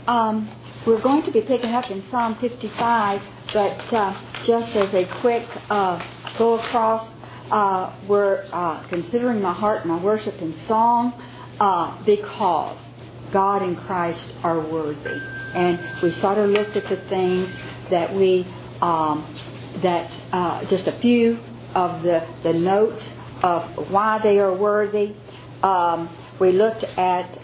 we're going to be picking up in Psalm 55, but just as a quick go across, we're considering my heart and my worship in song because God and Christ are worthy. And we sort of looked at the things that just a few of the notes of why they are worthy. We looked at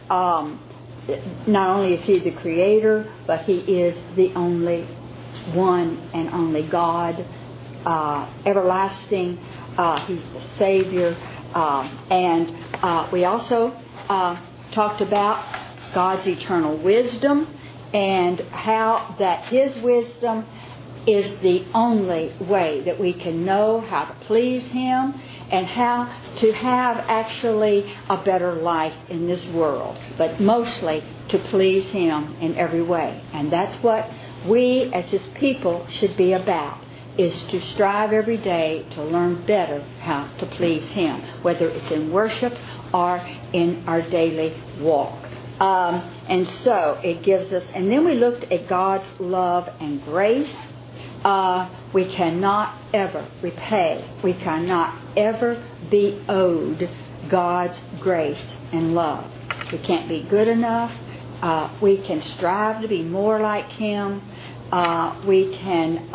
not only is He the Creator, but He is the only one and only God, everlasting. He's the Savior. And we also talked about God's eternal wisdom and how that His wisdom is the only way that we can know how to please Him and how to have actually a better life in this world, but mostly to please Him in every way. And that's what we as His people should be about, is to strive every day to learn better how to please Him, whether it's in worship or in our daily walk. And so it gives us, and then we looked at God's love and grace. We cannot ever repay, we cannot ever be owed God's grace and love. We can't be good enough. We can strive to be more like Him. We can,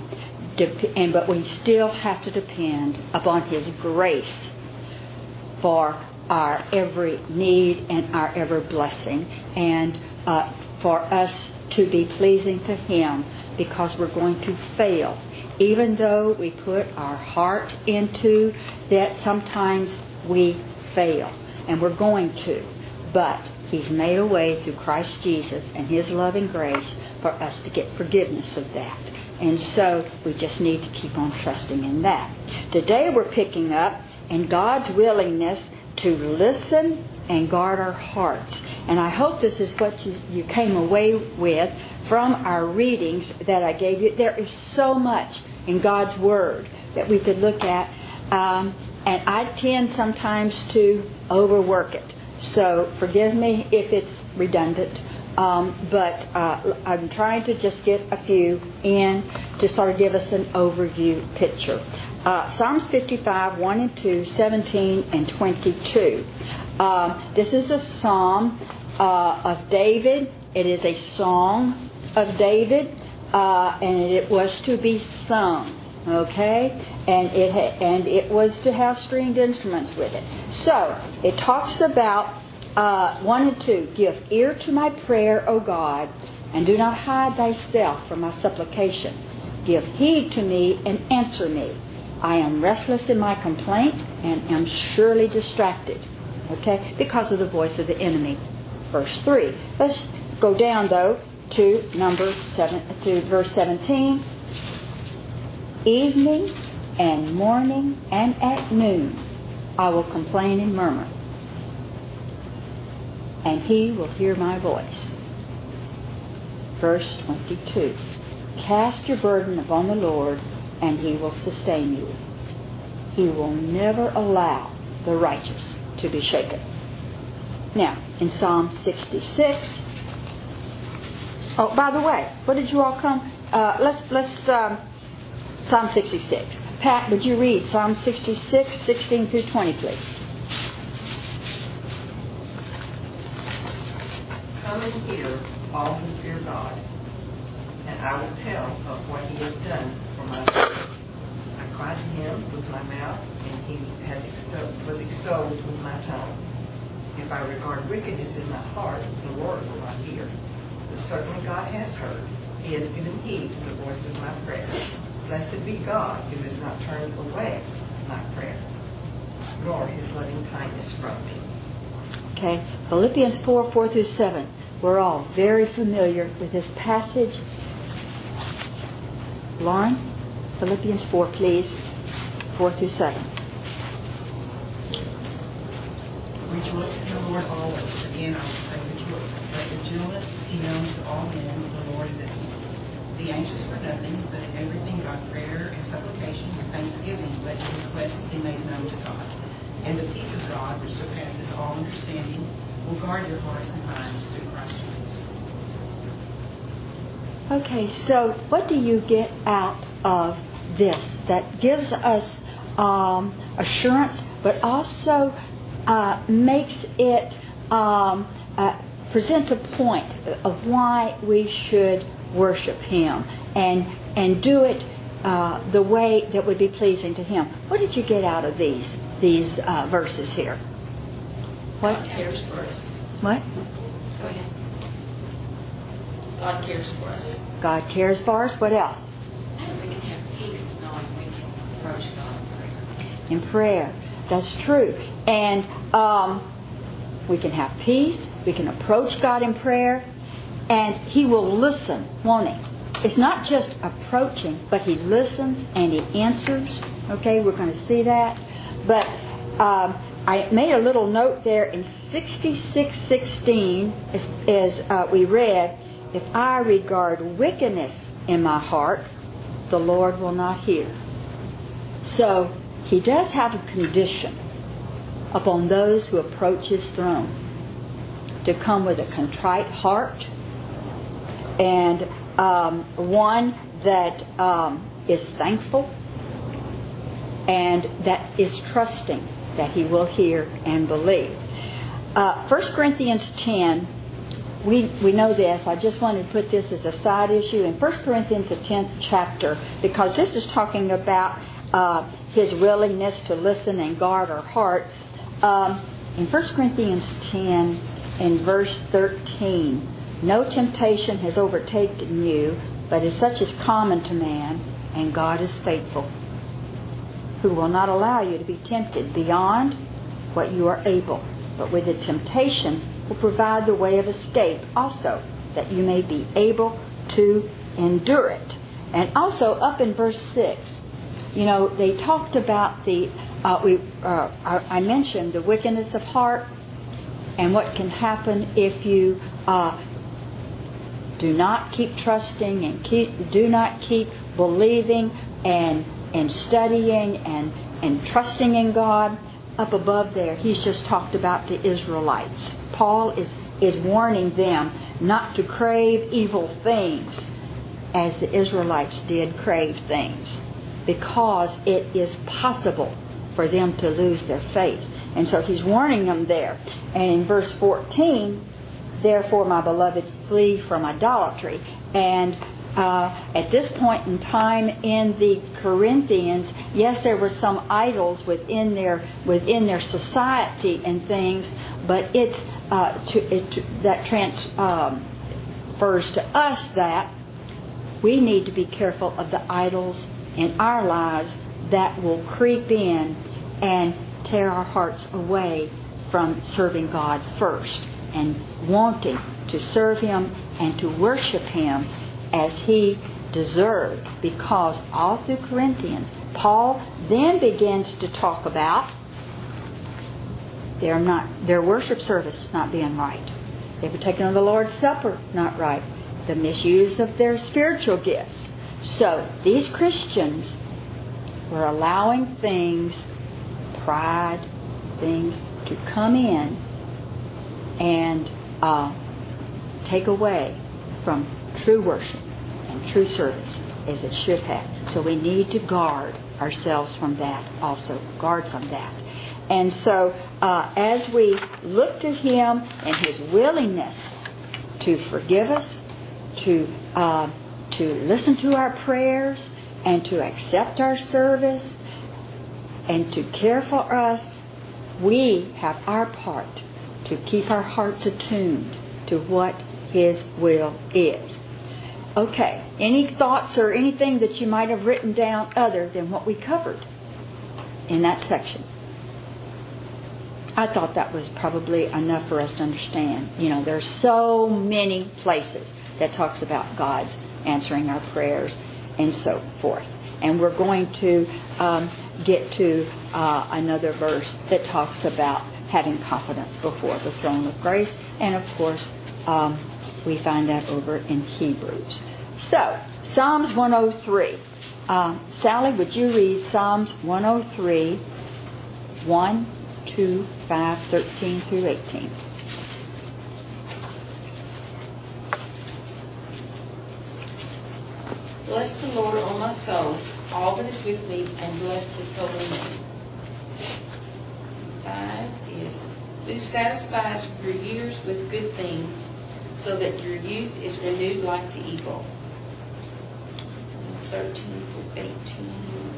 but we still have to depend upon His grace for our every need and our every blessing, and for us to be pleasing to Him, because we're going to fail. Even though we put our heart into that, sometimes we fail, and we're going to. But He's made a way through Christ Jesus and His loving grace for us to get forgiveness of that. And so we just need to keep on trusting in that. Today we're picking up in God's willingness to listen and guard our hearts. And I hope this is what you came away with from our readings that I gave you. There is so much in God's Word that we could look at, and I tend sometimes to overwork it. So forgive me if it's redundant, but I'm trying to just get a few in to sort of give us an overview picture. Psalms 55, 1 and 2, 17 and 22. This is a psalm of David. It is a song of David, and it was to be sung. Okay, and it was to have stringed instruments with it. So it talks about 1 and 2. Give ear to my prayer, O God, and do not hide thyself from my supplication. Give heed to me and answer me. I am restless in my complaint and am surely distracted. Okay, because of the voice of the enemy. Verse 3. Let's go down though to verse 17. Evening and morning and at noon I will complain and murmur, and He will hear my voice. Verse 22. Cast your burden upon the Lord, and He will sustain you. He will never allow the righteous to be shaken. Now, in Psalm 66. Oh, by the way, what did you all come? Let's Psalm 66. Pat, would you read Psalm 66, 16 through 20, please? Come and hear, all who fear God, and I will tell of what He has done for my soul. I cried to Him with my mouth, and He was extolled with my tongue. If I regard wickedness in my heart, the Lord will not hear. But certainly God has heard. He has given heed to the voice of my prayer. Blessed be God, who has not turned away my prayer, nor His loving kindness from me. Okay, Philippians 4, 4 through 7. We're all very familiar with this passage. Lauren, Philippians 4, please, 4 through 7. Rejoice in the Lord always. Again, I will say rejoice. Let your gentleness be known to all men. The Lord is at hand. Be anxious for nothing, but in everything by prayer and supplication with thanksgiving, let your requests be made known to God. And the peace of God, which surpasses all understanding, will guard your hearts and minds through Christ Jesus. Okay, so what do you get out of this that gives us assurance, but also makes it presents a point of why we should worship Him and do it the way that would be pleasing to Him? What did you get out of these verses here? What? God cares for us. What? Go ahead. God cares for us. God cares for us. What else? And we can have peace knowing we can approach God in prayer. In prayer. That's true. And we can have peace. We can approach God in prayer. And He will listen, won't He? It's not just approaching, but He listens and He answers. Okay, we're going to see that. But I made a little note there in 66:16 as we read, if I regard wickedness in my heart, the Lord will not hear. So He does have a condition upon those who approach His throne to come with a contrite heart and one that is thankful and that is trusting that He will hear and believe. 1 Corinthians 10, we know this. I just wanted to put this as a side issue. In 1 Corinthians, the 10th chapter, because this is talking about His willingness to listen and guard our hearts. In 1 Corinthians 10, in verse 13, no temptation has overtaken you, but as such is common to man, and God is faithful, who will not allow you to be tempted beyond what you are able, but with the temptation will provide the way of escape also, that you may be able to endure it. And also up in verse 6, they talked about I mentioned the wickedness of heart and what can happen if you do not keep trusting and do not keep believing and studying and trusting in God. Up above there, he's just talked about the Israelites. Paul is warning them not to crave evil things as the Israelites did crave things, because it is possible for them to lose their faith. And so he's warning them there. And in verse 14, therefore, my beloved, flee from idolatry. And at this point in time in the Corinthians, yes, there were some idols within their society and things, but that transfers to us that we need to be careful of the idols in our lives that will creep in and tear our hearts away from serving God first and wanting to serve Him and to worship Him as He deserved. Because all through Corinthians, Paul then begins to talk about their worship service not being right, they were taking on the Lord's Supper not right, the misuse of their spiritual gifts. So these Christians were allowing pride, things to come in and take away from true worship and true service as it should have. So we need to guard ourselves from that also. Guard from that. And so as we look to Him and His willingness to forgive us, to listen to our prayers and to accept our service and to care for us, we have our part to keep our hearts attuned to what His will is. Okay, any thoughts or anything that you might have written down other than what we covered in that section? I thought that was probably enough for us to understand. There's so many places that talks about God's answering our prayers and so forth. And we're going to get to another verse that talks about having confidence before the throne of grace. And of course, we find that over in Hebrews. So, Psalms 103. Sally, would you read Psalms 103, 1, 2, 5, 13 through 18? Bless the Lord, O my soul, all that is with me, and bless his holy name. 5 is, who satisfies your years with good things, so that your youth is renewed like the eagle. 13 through 18.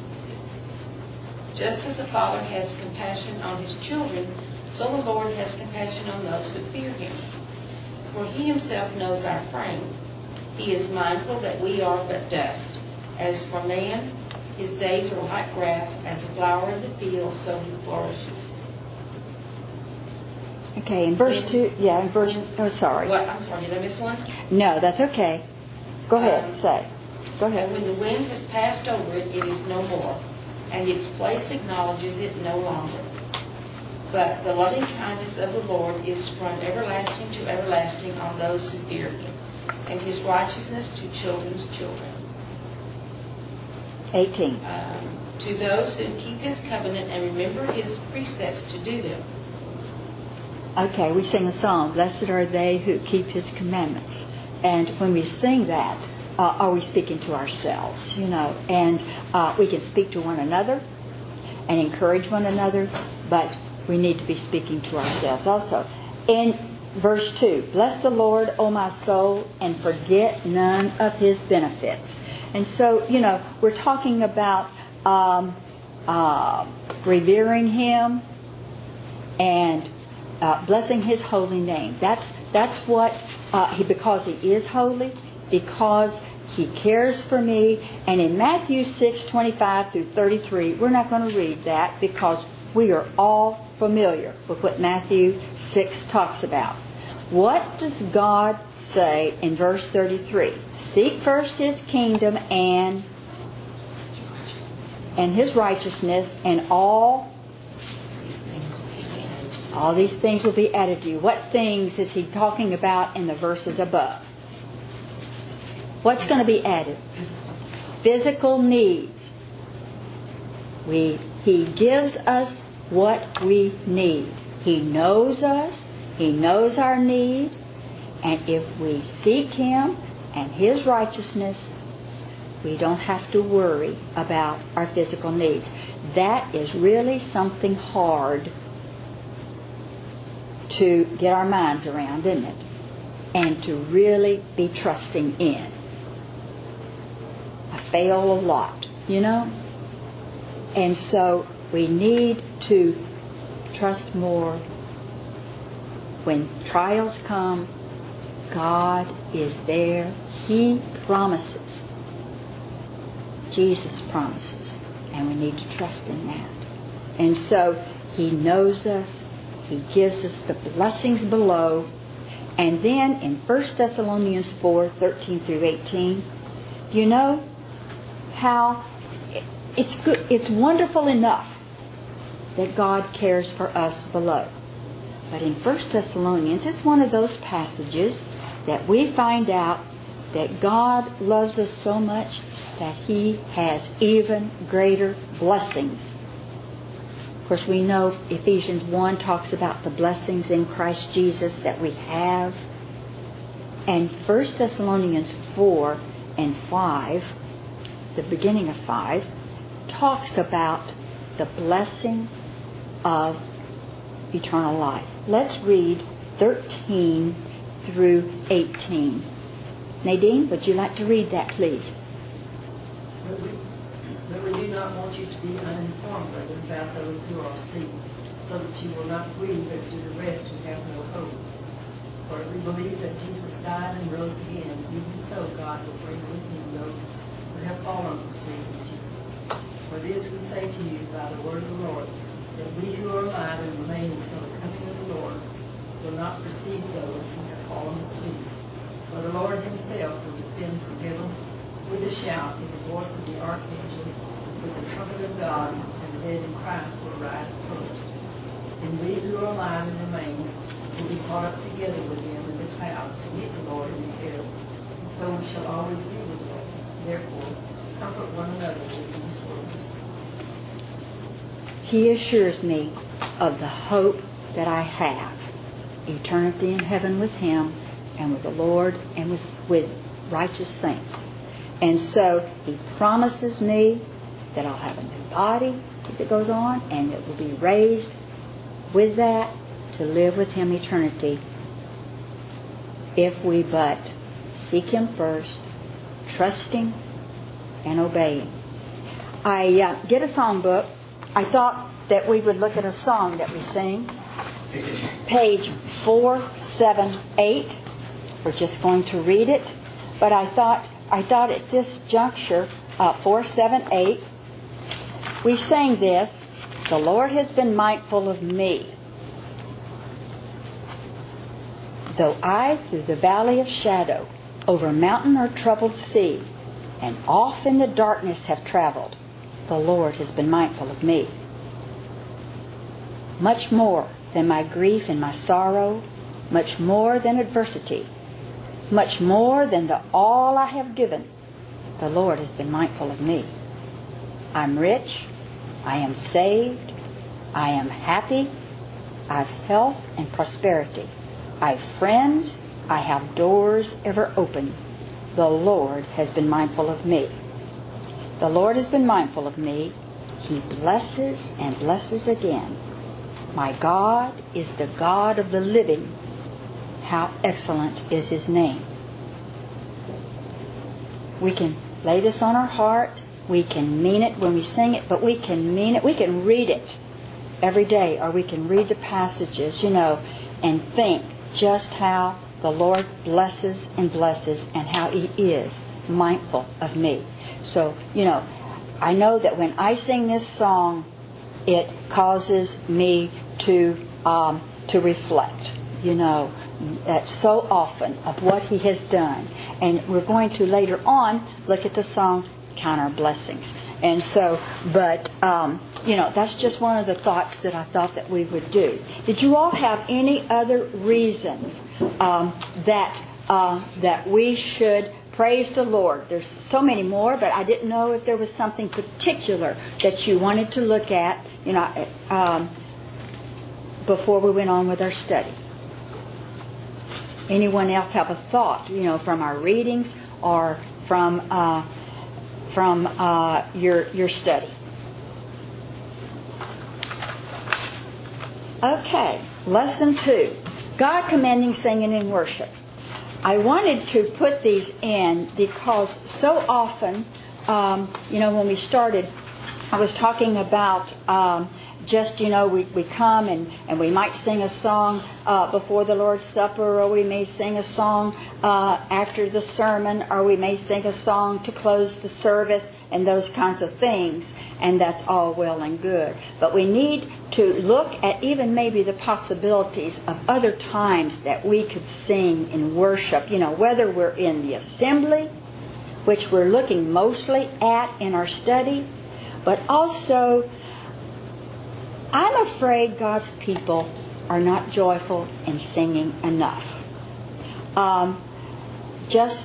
Just as the Father has compassion on his children, so the Lord has compassion on those who fear him. For he himself knows our frame. He is mindful that we are but dust. As for man, his days are like grass, as a flower of the field, so he flourishes. Okay, in verse 2, yeah, in verse, oh, sorry. What? I'm sorry, did I miss one? No, that's okay. Go ahead, say. Go And ahead. when the wind has passed over it, it is no more, and its place acknowledges it no longer. But the loving kindness of the Lord is from everlasting to everlasting on those who fear him, and his righteousness to children's children. 18. To those who keep his covenant and remember his precepts to do them. Okay, we sing a song, blessed are they who keep his commandments. And when we sing that, are we speaking to ourselves, and we can speak to one another and encourage one another, but we need to be speaking to ourselves also. In verse 2, bless the Lord, O my soul, and forget none of his benefits. And so, we're talking about revering him and blessing his holy name. That's what, because he is holy, because he cares for me. And in Matthew 6:25 through 33, we're not going to read that because we are all familiar with what Matthew 6 talks about. What does God say in verse 33? Seek first his kingdom and his righteousness, and all these things will be added to you. What things is he talking about in the verses above? What's going to be added? Physical needs. He gives us what we need. He knows us. He knows our need. And if we seek him and his righteousness, we don't have to worry about our physical needs. That is really something hard to get our minds around, isn't it? And to really be trusting in. I fail a lot, And so we need to trust more. When trials come, God is there. He promises. Jesus promises. And we need to trust in that. And so he knows us. He gives us the blessings below. And then in 1 Thessalonians 4:13 through 18, you know how it's good. It's wonderful enough that God cares for us below. But in 1 Thessalonians, it's one of those passages that we find out that God loves us so much that he has even greater blessings. Of course, we know Ephesians 1 talks about the blessings in Christ Jesus that we have. And 1 Thessalonians 4 and 5, the beginning of 5, talks about the blessing of eternal life. Let's read 13 through 18. Nadine, would you like to read that, please? But we do not want you to be uninformed, brother, about those who are asleep, so that you will not grieve as do the rest who have no hope. For we believe that Jesus died and rose again. Even so, God will bring with him those who have fallen asleep with you. For this we say to you by the word of the Lord, that we who are alive and remain until the coming of the Lord will not precede those who have fallen asleep. For the Lord himself will descend from heaven with a shout, with the voice of the archangel, with the trumpet of God, and the dead in Christ will rise first. And we who are alive and remain will be caught up together with them in the clouds to meet the Lord in the air. And so we shall always be with the Lord. Therefore, comfort one another with these words. He assures me of the hope that I have. Eternity in heaven with him and with the Lord and with righteous saints. And so He promises me that I'll have a new body as it goes on, and it will be raised with that to live with Him eternity if we but seek Him first, trusting and obeying. I get a songbook. I thought that we would look at a song that we sing. Page 478. We're just going to read it. But I thought at this juncture, 478, we sang this, "The Lord has been mindful of me. Though I through the valley of shadow, over mountain or troubled sea, and oft in the darkness have traveled, the Lord has been mindful of me. Much more than my grief and my sorrow, much more than adversity, much more than the all I have given, the Lord has been mindful of me. I'm rich, I am saved, I am happy, I've health and prosperity, I've friends, I have doors ever open. The Lord has been mindful of me. The Lord has been mindful of me. He blesses and blesses again. My God is the God of the living. How excellent is His name." We can lay this on our heart. We can mean it when we sing it, but we can mean it. We can read it every day, or we can read the passages, and think just how the Lord blesses and blesses, and how He is mindful of me. So, I know that when I sing this song, it causes me to reflect, so often of what He has done. And we're going to later on look at the song, Count Our Blessings. And so, but, that's just one of the thoughts that I thought that we would do. Did you all have any other reasons that we should praise the Lord? There's so many more, but I didn't know if there was something particular that you wanted to look at, before we went on with our study. Anyone else have a thought, from our readings or from your study? Okay, lesson 2. God commanding singing and worship. I wanted to put these in because so often, when we started, I was talking about we come and we might sing a song before the Lord's Supper, or we may sing a song after the sermon, or we may sing a song to close the service, and those kinds of things. And that's all well and good. But we need to look at even maybe the possibilities of other times that we could sing in worship, whether we're in the assembly, which we're looking mostly at in our study, but also, I'm afraid God's people are not joyful in singing enough. Just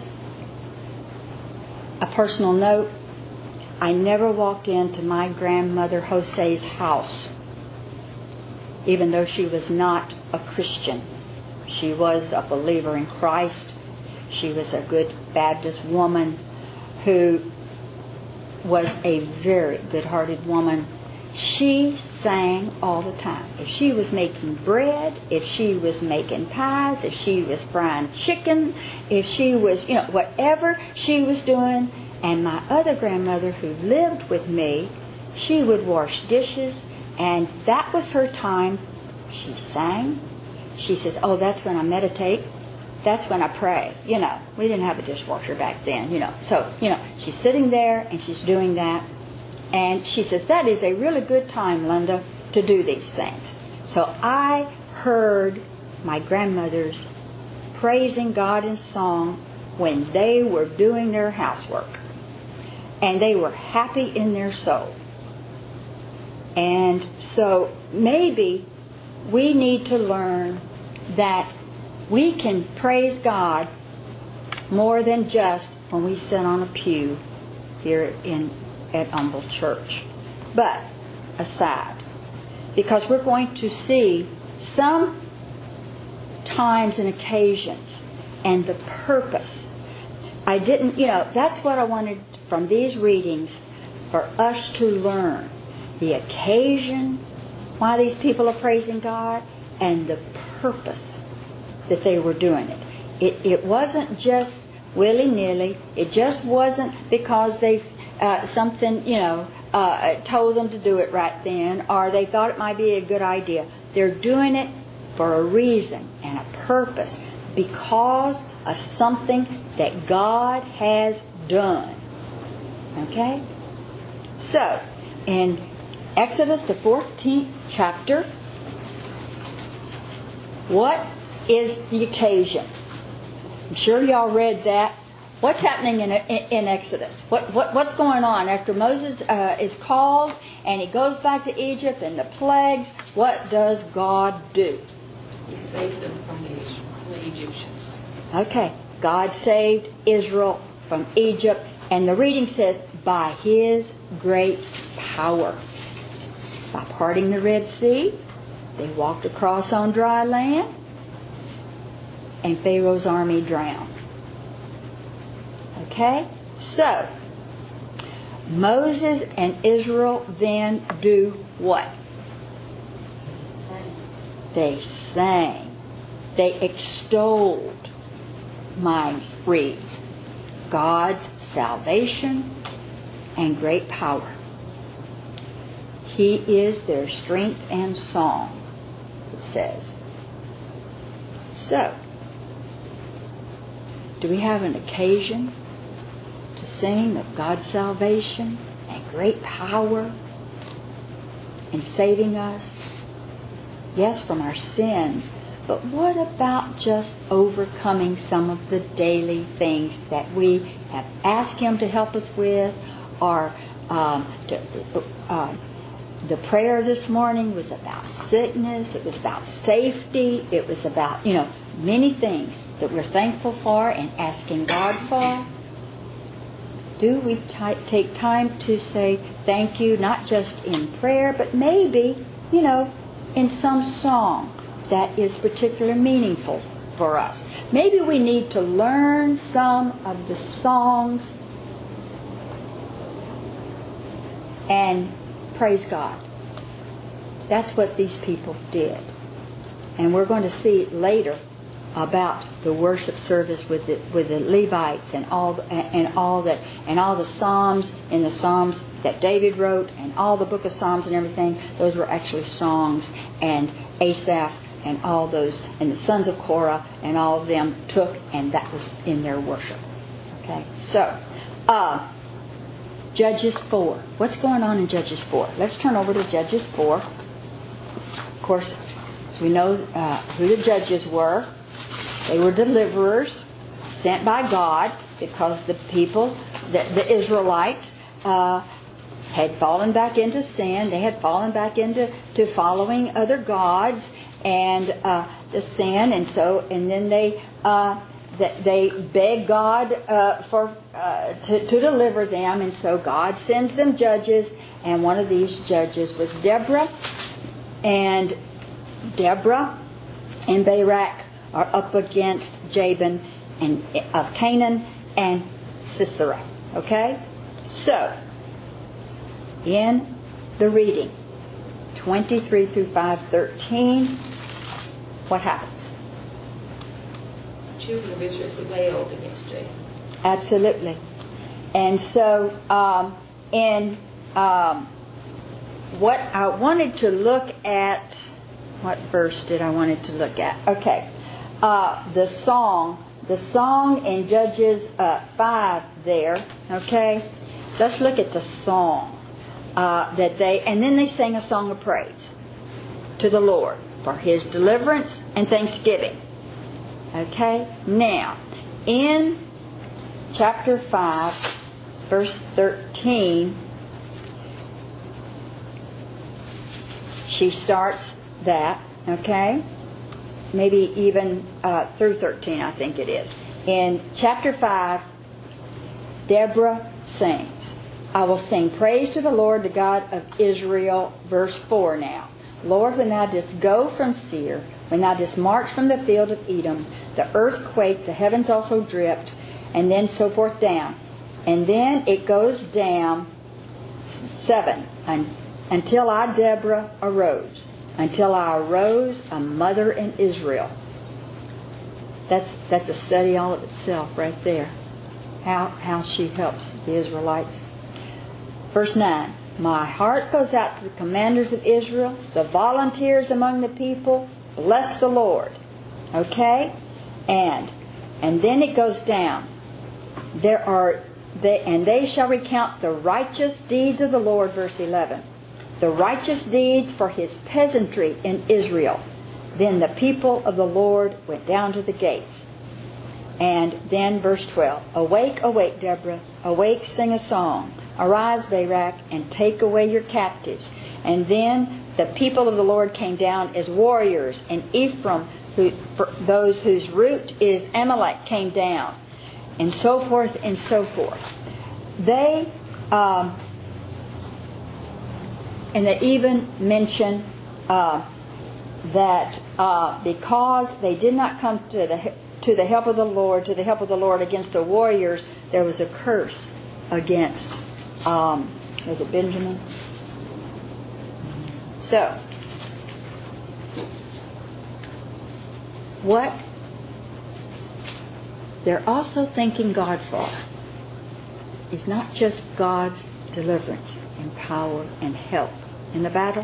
a personal note, I never walked into my grandmother Jose's house, even though she was not a Christian. She was a believer in Christ. She was a good Baptist woman who was a very good-hearted woman. She sang all the time. If she was making bread, if she was making pies, if she was frying chicken, if she was, whatever she was doing. And my other grandmother who lived with me, she would wash dishes, and that was her time. She sang. She says, that's when I meditate. That's when I pray. We didn't have a dishwasher back then, So, she's sitting there and she's doing that. And she says, that is a really good time, Linda, to do these things. So I heard my grandmothers praising God in song when they were doing their housework. And they were happy in their soul. And so maybe we need to learn that we can praise God more than just when we sit on a pew here at Humble Church. But aside, because we're going to see some times and occasions and the purpose I didn't, that's what I wanted from these readings for us to learn. The occasion why these people are praising God and the purpose that they were doing it. It wasn't just willy-nilly. It just wasn't because they something, told them to do it right then, or they thought it might be a good idea. They're doing it for a reason and a purpose because of something that God has done. Okay? So, in Exodus, the 14th chapter, what is the occasion? I'm sure y'all read that. What's happening in Exodus? What's going on after Moses is called and he goes back to Egypt and the plagues? What does God do? He saved them from the Egyptians. Okay, God saved Israel from Egypt, and the reading says by His great power. By parting the Red Sea, they walked across on dry land, and Pharaoh's army drowned. Okay? So, Moses and Israel then do what? They sang. They extolled, mind reads, God's salvation and great power. He is their strength and song, it says. So, do we have an occasion to sing of God's salvation and great power in saving us? Yes, from our sins. But what about just overcoming some of the daily things that we have asked Him to help us with? Or the prayer this morning was about sickness. It was about safety. It was about, many things that we're thankful for and asking God for. Do we take time to say thank you, not just in prayer, but maybe, in some song that is particularly meaningful for us? Maybe we need to learn some of the songs and praise God. That's what these people did. And we're going to see later about the worship service with the Levites and all the Psalms and the Psalms that David wrote and all the book of Psalms and everything. Those were actually songs, and Asaph and all those and the sons of Korah and all of them took, and that was in their worship. Okay, so Judges 4. What's going on in Judges 4? Let's turn over to Judges 4. Of course, we know who the judges were. They were deliverers sent by God because the people, the Israelites, had fallen back into sin. They had fallen back into following other gods and the sin, and then they begged God to deliver them, and so God sends them judges, and one of these judges was Deborah, and Barak are up against Jabin of Canaan and Sisera. Okay? So, in the reading, 23 through 5:13, what happens? The children of Israel prevailed against Jabin. Absolutely. And so, what I wanted to look at, what verse did I wanted to look at? Okay. The song in Judges 5 there, okay? Let's look at the song and then they sang a song of praise to the Lord for His deliverance and thanksgiving. Okay? Now, in chapter 5, verse 13, she starts that, okay? Maybe even through 13, I think it is. In chapter 5, Deborah sings, I will sing praise to the Lord, the God of Israel. Verse 4 now. Lord, when thou didst go from Seir, when thou didst march from the field of Edom, the earth quaked, the heavens also dripped, and then so forth down. And then it goes down 7, until I, Deborah, arose. Until I arose, a mother in Israel. That's a study all of itself right there. How she helps the Israelites. Verse 9. My heart goes out to the commanders of Israel, the volunteers among the people. Bless the Lord. Okay? And then it goes down. They shall recount the righteous deeds of the Lord, verse 11. The righteous deeds for his peasantry in Israel. Then the people of the Lord went down to the gates. And then verse 12. Awake, awake, Deborah. Awake, sing a song. Arise, Barak, and take away your captives. And then the people of the Lord came down as warriors. And Ephraim, those whose root is Amalek, came down. And so forth and so forth. They even mention that because they did not come to the help of the Lord, against the warriors, there was a curse against, was it Benjamin? So, what they're also thanking God for is not just God's deliverance and power and help in the battle,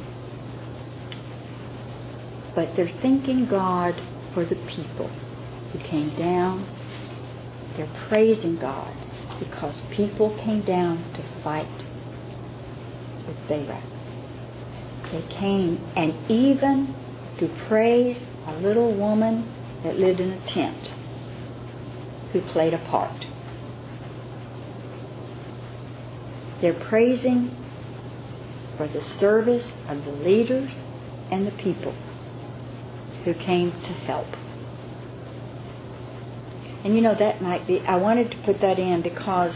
but they're thanking God for the people who came down. They're praising God because people came down to fight with Barak. They came, and even to praise a little woman that lived in a tent who played a part. They're praising for the service of the leaders and the people who came to help. And that might be, I wanted to put that in because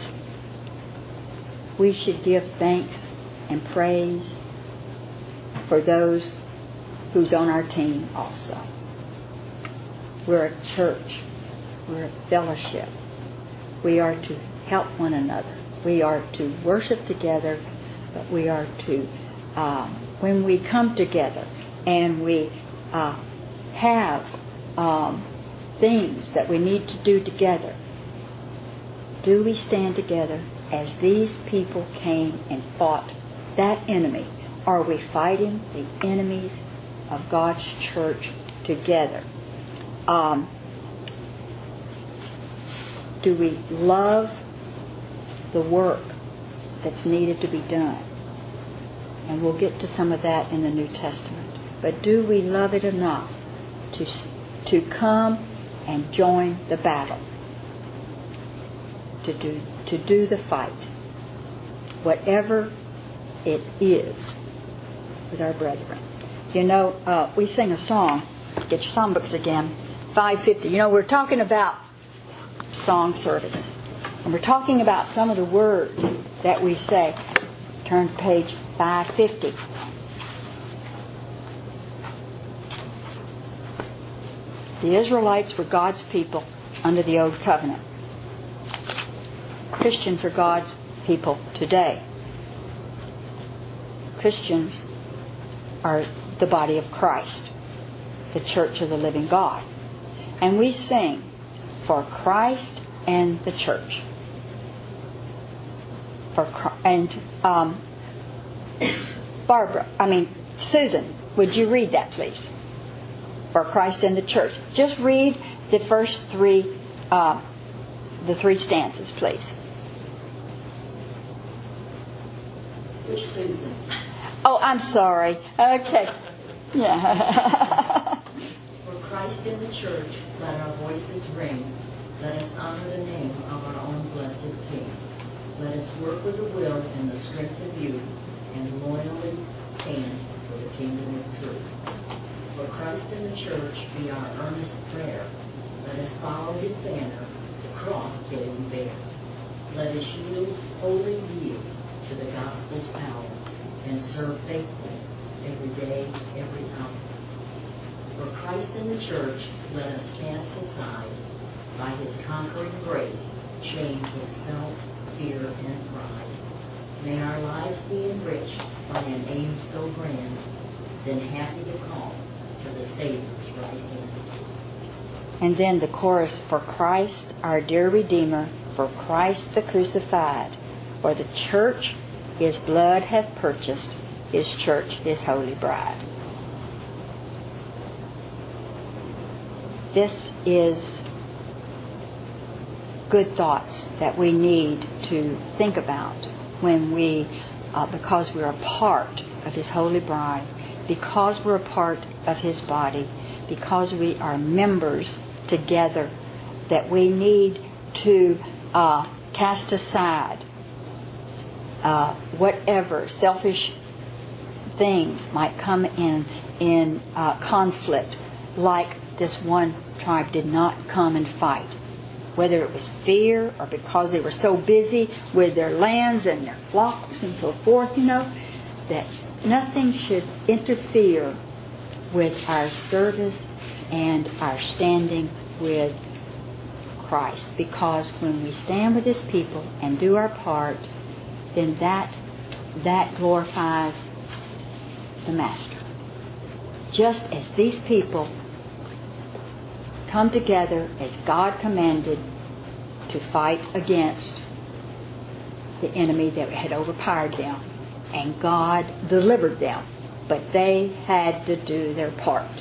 we should give thanks and praise for those who's on our team also. We're a church. We're a fellowship. We are to help one another. We are to worship together, but we are to, when we come together and we have things that we need to do together, do we stand together as these people came and fought that enemy? Are we fighting the enemies of God's church together? Do we love the work that's needed to be done? And we'll get to some of that in the New Testament. But do we love it enough to come and join the battle? To do the fight, whatever it is, with our brethren. We sing a song. Get your songbooks again. 550. We're talking about song service, and we're talking about some of the words that we say. Turn to page 550. The Israelites were God's people under the Old Covenant. Christians are God's people today. Christians are the body of Christ, the church of the living God. And we sing for Christ and the church. Susan, would you read that, please? For Christ and the church. Just read the first three stanzas, please. Which Susan? Oh, I'm sorry. Okay. Yeah. For Christ in the church, let our voices ring. Let us honor the name of our own blessed King. Let us work with the will and the strength of youth, and loyally stand for the kingdom of truth. For Christ in the church be our earnest prayer. Let us follow his banner, the cross daily bear. Let us wholly yield to the gospel's power, and serve faithfully every day, every hour. For Christ in the church, let us cast aside by his conquering grace chains of self, fear, and pride. May our lives be enriched by an aim so grand, then happy to call to the Savior's right hand. And then the chorus, for Christ our dear Redeemer, for Christ the crucified, for the church his blood hath purchased, his church his holy bride. This is good thoughts that we need to think about when we, because we're a part of his holy bride, because we're a part of his body, because we are members together, that we need to cast aside whatever selfish things might come in conflict, like this one tribe did not come and fight. Whether it was fear or because they were so busy with their lands and their flocks and so forth, that nothing should interfere with our service and our standing with Christ. Because when we stand with his people and do our part, then that glorifies the Master. Just as these people come together as God commanded to fight against the enemy that had overpowered them, and God delivered them, but they had to do their part.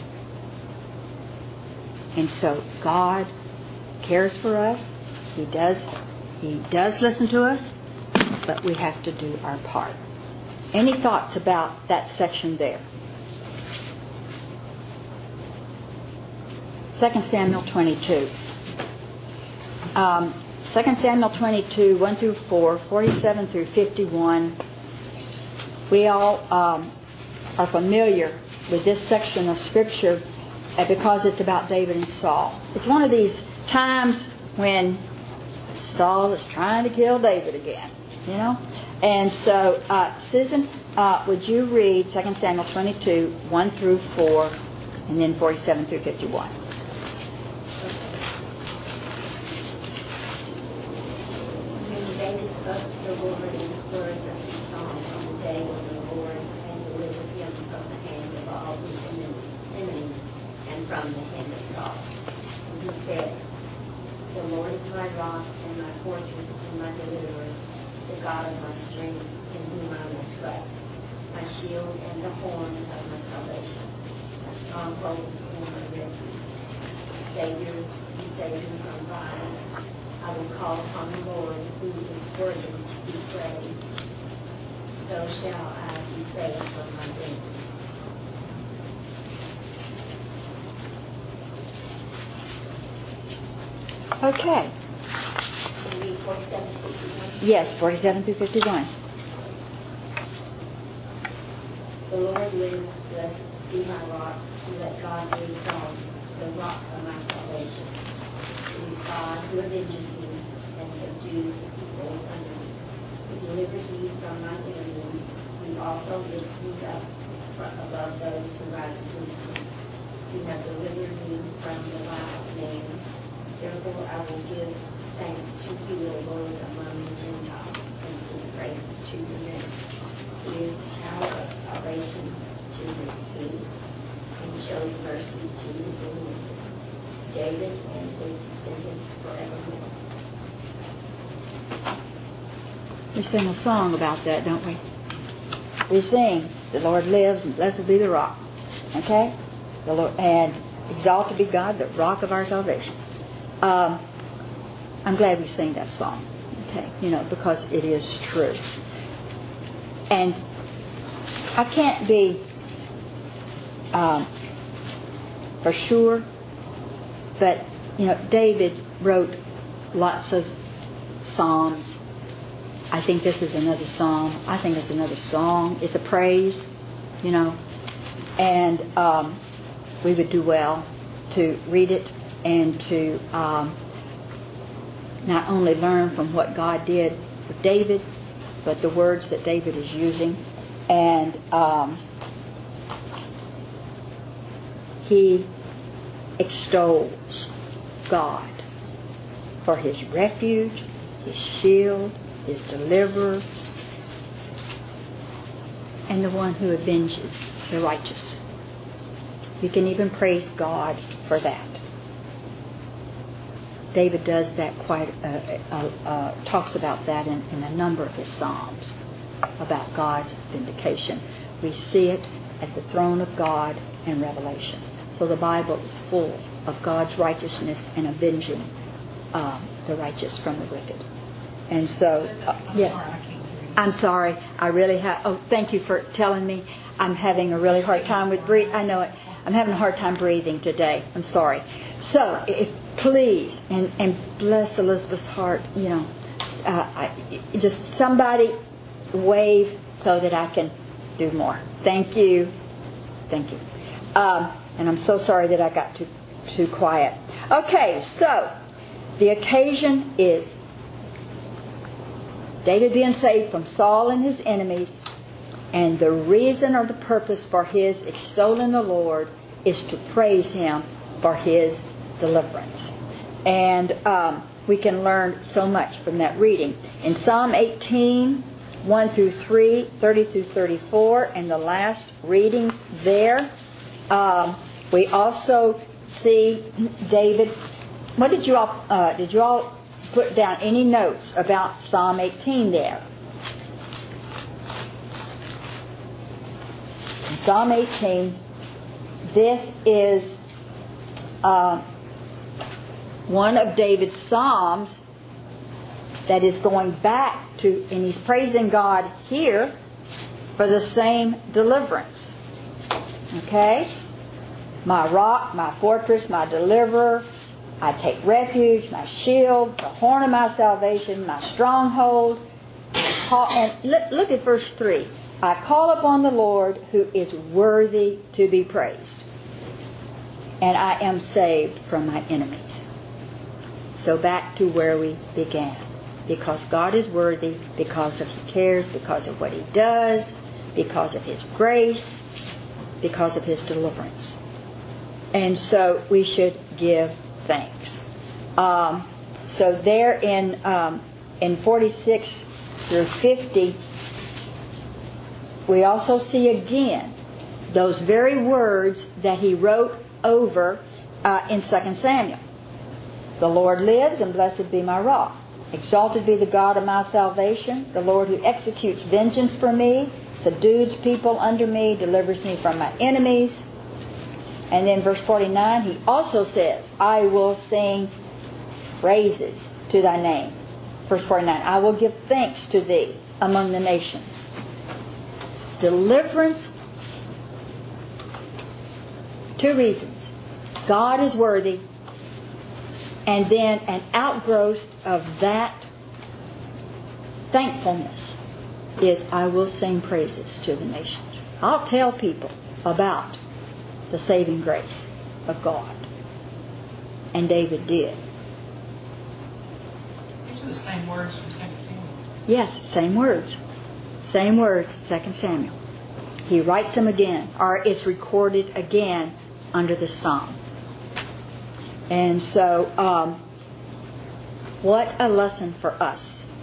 And so God cares for us. He does listen to us, but we have to do our part. Any thoughts about that section there? 2 Samuel 22. 2 Samuel 22, 1 through 4, 47 through 51. We all are familiar with this section of Scripture because it's about David and Saul. It's one of these times when Saul is trying to kill David again, And so, Susan, would you read 2 Samuel 22, 1 through 4, and then 47 through 51? David spoke to the Lord in the words of his song on the day when the Lord had delivered him from the hand of all his enemies and from the hand of Saul. And he said, the Lord is my rock and my fortress and my deliverer, the God of my strength, in whom I will trust, my shield and the horn of my salvation, my stronghold and my refuge. Savior, you save me from violence. I will call upon the Lord, who is worthy to be praised. So shall I be saved from my enemies. Okay. Can we read 47 through 51? Yes, 47 through 51. The Lord lives, blessed be my rock, and let God be exalted, the rock of my salvation. It is God who avenges me and subdues the people under me. He delivers me from my enemies. He also lifts me up above those who rise against me. You have delivered me from the wild man. Therefore I will give thanks to you, O Lord, among the Gentiles, and sing praise to your name. He is the tower of salvation to his king, and shows mercy to his enemies. David and his descendants forevermore. We sing a song about that, don't we? We sing, the Lord lives and blessed be the rock. Okay? The Lord, and exalted be God, the rock of our salvation. I'm glad we sing that song. Okay? Because it is true. And I can't be for sure, but David wrote lots of psalms. I think this is another psalm. I think it's another song. It's a praise, and we would do well to read it and to not only learn from what God did with David, but the words that David is using. And he extols God for His refuge, His shield, His deliverer, and the one who avenges the righteous. You can even praise God for that. David does that talks about that in a number of his Psalms, about God's vindication. We see it at the throne of God in Revelation. So the Bible is full of God's righteousness and avenging the righteous from the wicked. And so, I'm sorry, I really have. Oh, thank you for telling me. I'm having a really hard time with breathing. I know it. I'm having a hard time breathing today. I'm sorry. So, please, and bless Elizabeth's heart, just somebody wave so that I can do more. Thank you. Thank you. And I'm so sorry that I got too quiet. Okay, so the occasion is David being saved from Saul and his enemies, and the reason or the purpose for his extolling the Lord is to praise Him for His deliverance. And we can learn so much from that reading. In Psalm 18, 1 through 3, 30 through 34, and the last reading there, we also see David. What did you all put down any notes about Psalm 18 there? In Psalm 18, this is one of David's Psalms that is going back to, and he's praising God here for the same deliverance. Okay? My rock, my fortress, my deliverer, I take refuge, my shield, the horn of my salvation, my stronghold. And look at verse 3. I call upon the Lord who is worthy to be praised, and I am saved from my enemies. So back to where we began. Because God is worthy, because of He cares, because of what He does, because of His grace, because of His deliverance. And so we should give thanks. So there in 46 through 50, we also see again those very words that he wrote over in 2 Samuel. The Lord lives, and blessed be my rock. Exalted be the God of my salvation, the Lord who executes vengeance for me, subdues people under me, delivers me from my enemies. And then verse 49, he also says, I will sing praises to thy name. Verse 49, I will give thanks to thee among the nations. Deliverance, two reasons. God is worthy, and then an outgrowth of that thankfulness is I will sing praises to the nations. I'll tell people about the saving grace of God. And David did. These are the same words from 2 Samuel. Yes, same words. Same words, 2 Samuel. He writes them again, or it's recorded again under the psalm. And so, what a lesson for us.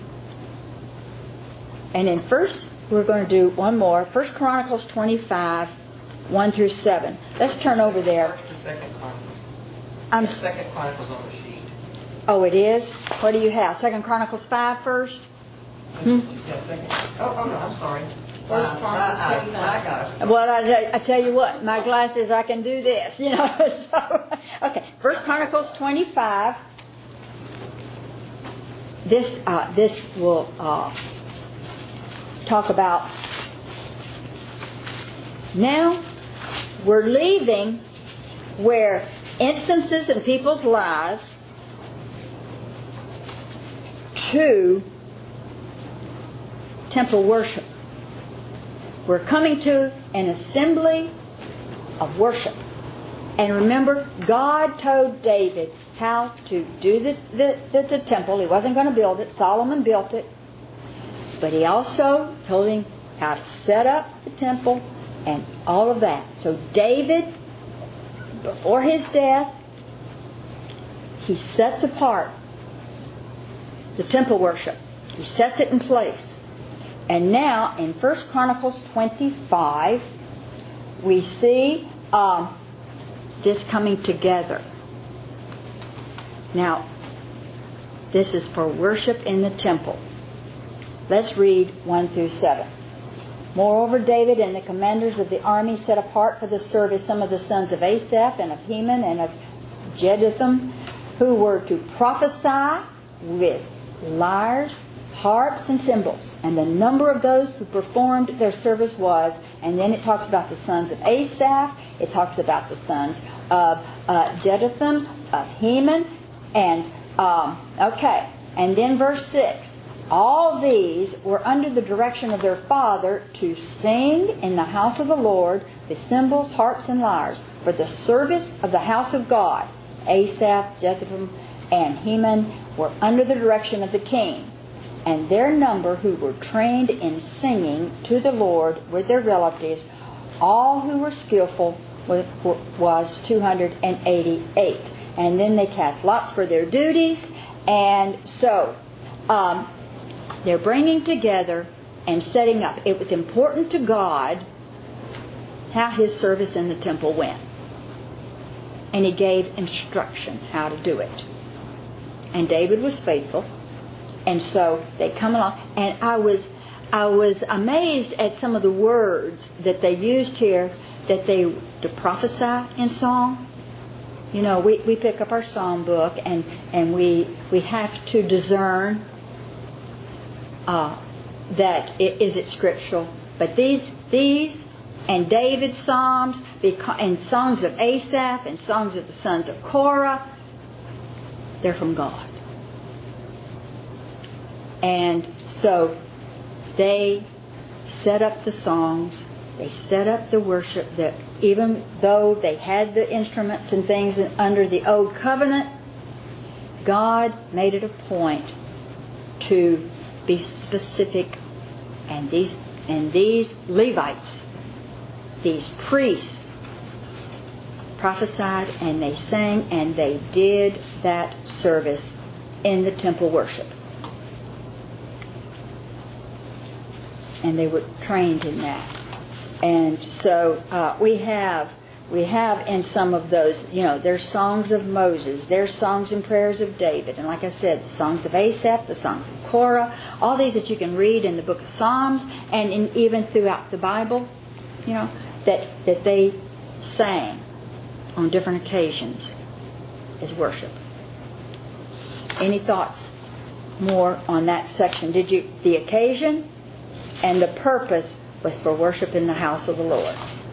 And in first, we're going to do one more. 1 Chronicles 25, 1 through 7. Let's turn over there. The Second Chronicles. I'm Second Chronicles on the sheet. Oh, it is? What do you have? 2 Chronicles 5 first? Yeah, second. Oh, no, I'm sorry. First Chronicles 25. I got it. Well, I tell you what, my glasses, I can do this, So, okay, 1 Chronicles 25. This will talk about. Now, we're leaving where instances in people's lives to temple worship. We're coming to an assembly of worship. And remember, God told David how to do the temple. He wasn't going to build it. Solomon built it. But he also told him how to set up the temple and all of that. So David, before his death, he sets apart the temple worship. He sets it in place. And now in 1 Chronicles 25, we see this coming together. Now, this is for worship in the temple. Let's read 1 through 7. Moreover, David and the commanders of the army set apart for the service some of the sons of Asaph and of Heman and of Jeduthun, who were to prophesy with lyres, harps, and cymbals. And the number of those who performed their service was, and then it talks about the sons of Asaph, it talks about the sons of Jeduthun, of Heman, and and then verse 6. All these were under the direction of their father to sing in the house of the Lord with cymbals, harps, and lyres for the service of the house of God. Asaph, Jeduthun, and Heman were under the direction of the king. And their number who were trained in singing to the Lord with their relatives, all who were skillful, was 288. And then they cast lots for their duties. And so they're bringing together and setting up. It was important to God how His service in the temple went. And He gave instruction how to do it. And David was faithful. And so they come along. And I was amazed at some of the words that they used here, to prophesy in song. You know, we pick up our psalm book and we have to discern is it scriptural. But these and David's psalms and songs of Asaph and songs of the sons of Korah, they're from God. And so they set up the songs, they set up the worship, that even though they had the instruments and things under the old covenant, God made it a point to be specific. And these Levites, these priests, prophesied and they sang and they did that service in the temple worship. And they were trained in that. And so we have in some of those, there's songs of Moses, there's songs and prayers of David, and like I said, the songs of Asaph, the songs of Korah, all these that you can read in the book of Psalms and even throughout the Bible, that they sang on different occasions as worship. Any thoughts more on that section? The occasion and the purpose was for worship in the house of the Lord.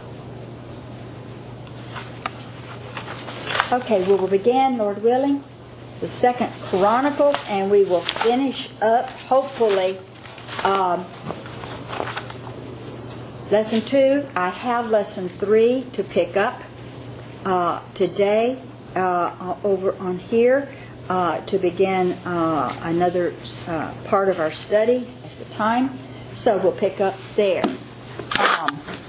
Okay, we will begin, Lord willing, the 2nd Chronicles, and we will finish up, hopefully, Lesson 2. I have Lesson 3 to pick up today over on here to begin another part of our study at the time. So we'll pick up there.